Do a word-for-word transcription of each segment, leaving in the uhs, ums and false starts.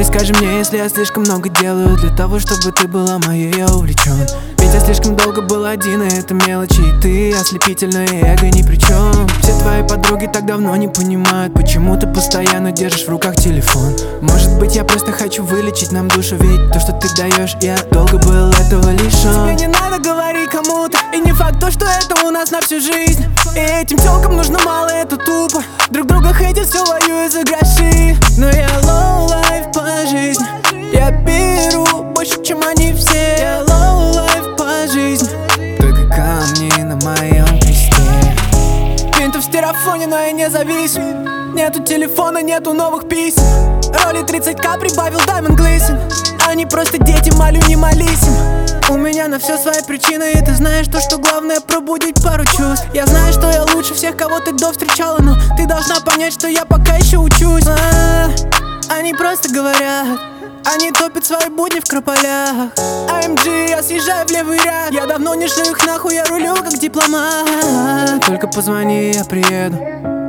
скажи мне, если я слишком много делаю для того, чтобы ты была моей, я увлечен. Ведь я слишком долго был один, и это мелочи, и ты ослепительное эго ни при чем. Все твои подруги так давно не понимают, почему ты постоянно держишь в руках телефон. Может быть, я просто хочу вылечить нам душу, ведь то, что ты даешь, я долго был этого лишен. Тебе не надо говорить кому-то, и не факт то, что это у нас на всю жизнь. И этим тёлкам нужно мало, это тупо. Друг друга хейтят, все воюют за гроши. Но я low life по жизни, я беру больше, чем они все. Я low life по жизни, только камни на моем кресте. Винтов в стирофоне, но я не зависим. Нету телефона, нету новых писем. Роли тридцать ка прибавил Diamond Glisten. Они просто дети, молю, не молись им. У меня на все свои причины, и ты знаешь то, что главное пробудить пару чувств. Я знаю, что я лучше всех, кого ты до встречала, но ты должна понять, что я пока еще учусь. а, Они просто говорят, они топят свои будни в крополях. а эм джи, я съезжаю в левый ряд. Я давно не шлю их нахуй, я рулю как дипломат. Только позвони, я приеду.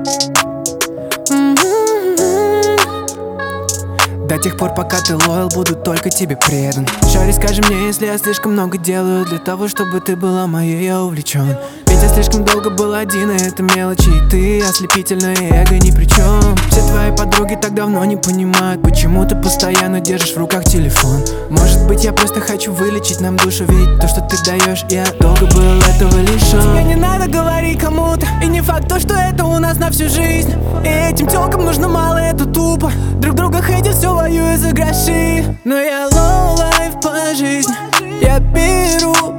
До тех пор, пока ты лоял, буду только тебе предан. Шари, скажи мне, если я слишком много делаю для того, чтобы ты была моей, я увлечен. Ведь я слишком долго был один, и это мелочи, и ты ослепительное эго ни при чем. Все твои подруги так давно не понимают, почему ты постоянно держишь в руках телефон. Может быть, я просто хочу вылечить нам душу, ведь то, что ты даешь, я долго был этого лишен. Тебе не надо говорить кому-то, и не факт то, что это у нас на всю жизнь. И этим тёлкам нужно мало, это тупо. Друг друга хейтят, все воюют за гроши. Но я low life по жизни, я беру